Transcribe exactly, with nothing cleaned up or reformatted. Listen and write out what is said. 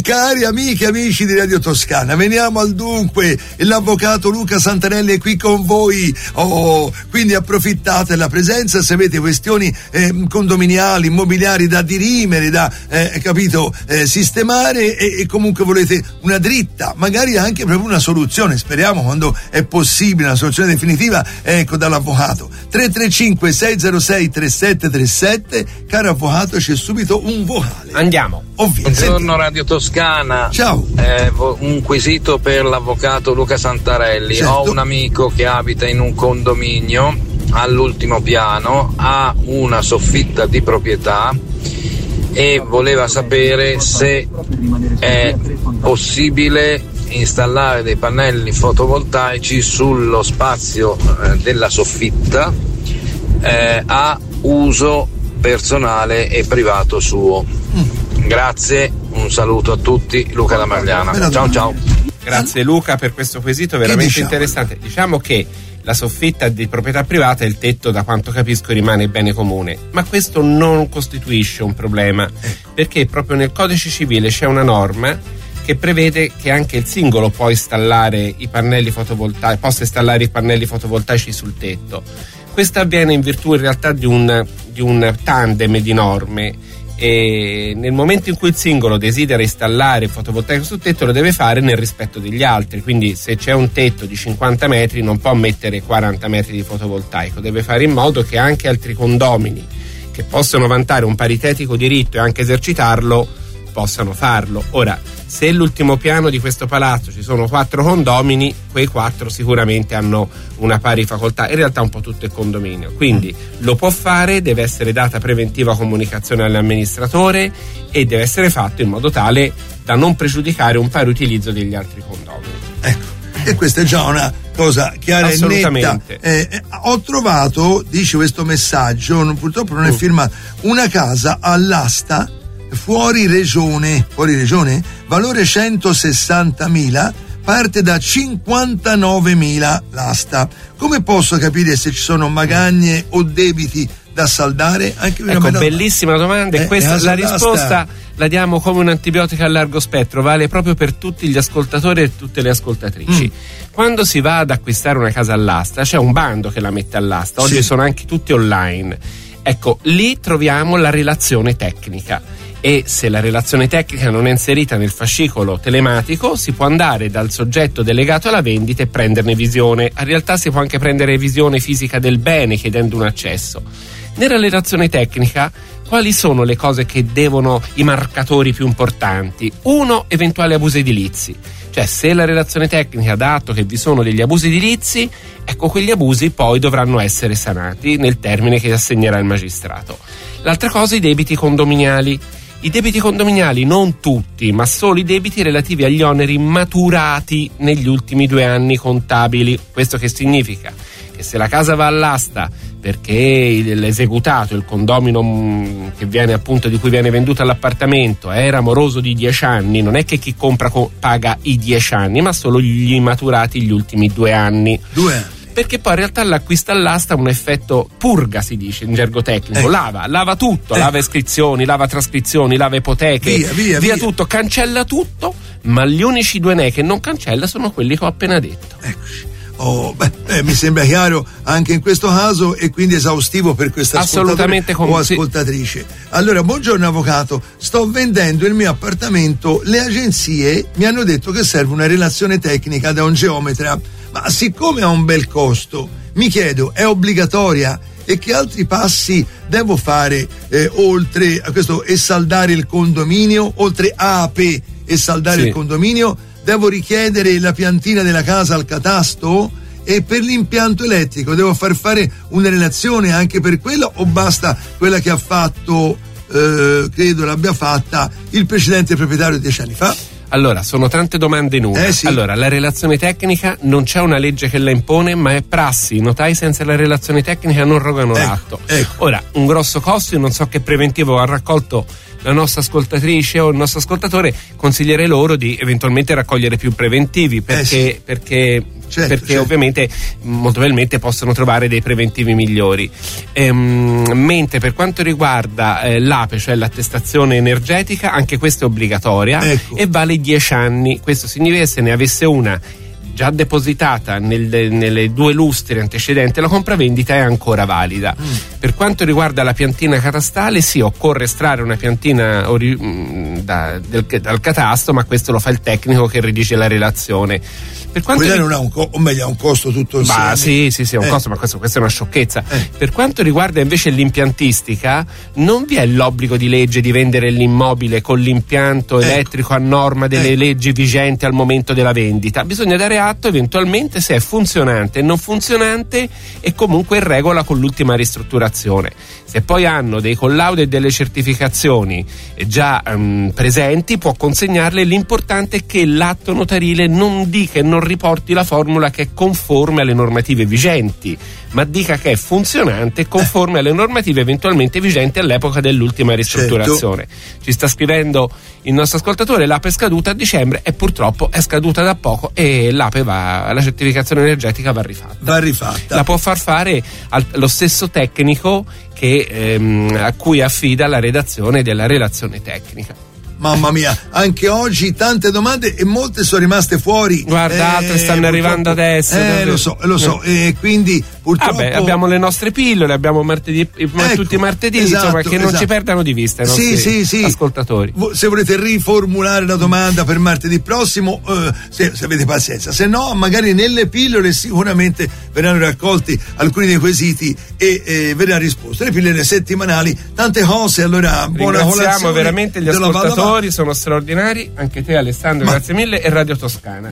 cari amiche e amici di Radio Toscana, veniamo al dunque. L'avvocato Luca Santarelli è qui con voi. Oh, quindi approfittate della presenza se avete questioni eh, condominiali, immobiliari da dirimere, da eh, capito, eh, sistemare e, e comunque volete una dritta, magari anche proprio una soluzione. Speriamo, quando è possibile, una soluzione definitiva, ecco, dall'avvocato. tre tre cinque sei zero sei tre sette tre sette. Caro avvocato, c'è subito un vocale. Andiamo. Ovvio. Buongiorno Senti. Radio Toscana. Ciao. Eh, un quesito per l'avvocato Luca Santarelli. Certo. Ho un amico che abita in un condominio all'ultimo piano, ha una soffitta di proprietà e voleva sapere se è possibile installare dei pannelli fotovoltaici sullo spazio eh, della soffitta eh, a uso personale e privato suo. Mm. Grazie, un saluto a tutti, Luca da Magliana. Ciao ciao. Grazie Luca per questo quesito veramente diciamo? interessante. Diciamo che la soffitta di proprietà privata, il tetto, da quanto capisco, rimane bene comune, ma questo non costituisce un problema, perché proprio nel codice civile c'è una norma che prevede che anche il singolo può installare i pannelli fotovoltaici, possa installare i pannelli fotovoltaici sul tetto. Questo avviene in virtù in realtà di un, di un tandem di norme. E nel momento in cui il singolo desidera installare il fotovoltaico sul tetto, lo deve fare nel rispetto degli altri. Quindi se c'è un tetto di cinquanta metri non può mettere quaranta metri di fotovoltaico, deve fare in modo che anche altri condomini che possono vantare un paritetico diritto e anche esercitarlo possano farlo. Ora, se l'ultimo piano di questo palazzo ci sono quattro condomini, quei quattro sicuramente hanno una pari facoltà, in realtà un po' tutto il condominio, quindi lo può fare, deve essere data preventiva comunicazione all'amministratore e deve essere fatto in modo tale da non pregiudicare un pari utilizzo degli altri condomini. Ecco, e questa è già una cosa chiara e netta. Eh, eh, ho trovato, dice questo messaggio, non, purtroppo non è mm. firmato, una casa all'asta fuori regione, fuori regione, valore centosessantamila, parte da cinquantanovemila l'asta. Come posso capire se ci sono magagne o debiti da saldare? Anche ecco, bellissima domanda, e eh, questa la risposta la diamo come un antibiotico a largo spettro, vale proprio per tutti gli ascoltatori e tutte le ascoltatrici. Mm. Quando si va ad acquistare una casa all'asta c'è un bando che la mette all'asta, oggi sì. Sono anche tutti online. Ecco, lì troviamo la relazione tecnica. E se la relazione tecnica non è inserita nel fascicolo telematico, si può andare dal soggetto delegato alla vendita e prenderne visione. In realtà si può anche prendere visione fisica del bene chiedendo un accesso. Nella relazione tecnica, quali sono le cose che devono, i marcatori più importanti? Uno, eventuali abusi edilizi. Cioè, se la relazione tecnica dà atto che vi sono degli abusi edilizi, ecco, quegli abusi poi dovranno essere sanati nel termine che assegnerà il magistrato. L'altra cosa, i debiti condominiali. I debiti condominiali, non tutti, ma solo i debiti relativi agli oneri maturati negli ultimi due anni contabili. Questo che significa? Che se la casa va all'asta perché l'esecutato, il condomino che viene appunto di cui viene venduto l'appartamento era moroso di dieci anni, non è che chi compra paga i dieci anni, ma solo gli maturati gli ultimi due anni. Due anni. Perché poi in realtà l'acquisto all'asta ha un effetto purga, si dice in gergo tecnico, eh. lava, lava tutto, eh. lava iscrizioni, lava trascrizioni, lava ipoteche, via, via, via via tutto, cancella tutto, ma gli unici due ne che non cancella sono quelli che ho appena detto. Eccoci. Oh, beh, eh, mi sembra chiaro anche in questo caso e quindi esaustivo per questa assolutamente o ascoltatrice. Allora, buongiorno avvocato, sto vendendo il mio appartamento, le agenzie mi hanno detto che serve una relazione tecnica da un geometra, ma siccome ha un bel costo, mi chiedo, è obbligatoria? E che altri passi devo fare eh, oltre a questo e saldare il condominio, oltre A A P e saldare sì. il condominio? Devo richiedere la piantina della casa al catasto? E per l'impianto elettrico devo far fare una relazione anche per quello o basta quella che ha fatto, eh, credo l'abbia fatta il precedente proprietario dieci anni fa? Allora, sono tante domande in una. Eh sì. Allora, la relazione tecnica non c'è una legge che la impone, ma è prassi. I notai senza la relazione tecnica non rogano ecco, l'atto. Ecco. Ora, un grosso costo, io non so che preventivo ha raccolto la nostra ascoltatrice o il nostro ascoltatore, consiglierei loro di eventualmente raccogliere più preventivi, perché, eh sì. perché Certo, perché certo. ovviamente molto probabilmente possono trovare dei preventivi migliori. Ehm, mentre per quanto riguarda eh, l'A P E, cioè l'attestazione energetica, anche questa è obbligatoria, ecco. e vale dieci anni. Questo significa che se ne avesse una già depositata nel, nelle due lustri antecedenti la compravendita è ancora valida. Mm. Per quanto riguarda la piantina catastale, sì, occorre estrarre una piantina ori, da, del, dal catasto, ma questo lo fa il tecnico che redige la relazione. Per quanto Quella ri- non ha un, co- o meglio, ha un costo tutto insieme. Ma sì, sì, sì, è un eh. costo, ma questo, questa è una sciocchezza. Eh. Per quanto riguarda invece l'impiantistica, non vi è l'obbligo di legge di vendere l'immobile con l'impianto ecco. elettrico a norma delle ecco. leggi vigenti al momento della vendita. Bisogna dare atto eventualmente se è funzionante, non funzionante e comunque in regola con l'ultima ristrutturazione. Se poi hanno dei collaudi e delle certificazioni già um, presenti, può consegnarle. L'importante è che l'atto notarile non dica e non riporti la formula che è conforme alle normative vigenti, ma dica che è funzionante e conforme alle normative eventualmente vigenti all'epoca dell'ultima ristrutturazione. Certo. Ci sta scrivendo il nostro ascoltatore: l'A P E è scaduta a dicembre e purtroppo è scaduta da poco e l'A P E va, la certificazione energetica va rifatta. Va rifatta. La può far fare al, lo stesso tecnico che, ehm, a cui affida la redazione della relazione tecnica. Mamma mia, anche oggi tante domande e molte sono rimaste fuori. Guarda, eh, altre stanno arrivando adesso. Eh, lo so, lo so. Eh. E quindi purtroppo. Vabbè, abbiamo le nostre pillole, abbiamo martedì, ecco, tutti i martedì, esatto, insomma, che esatto. non ci perdano di vista i nostri sì, sì, sì. ascoltatori. Se volete riformulare la domanda per martedì prossimo, eh, se, se avete pazienza, se no, magari nelle pillole sicuramente verranno raccolti alcuni dei quesiti e eh, verrà risposto. Le pillole settimanali, tante cose. Allora, buona colazione. Ringraziamo veramente gli ascoltatori. Sono straordinari, anche te Alessandro, Ma... grazie mille, e Radio Toscana.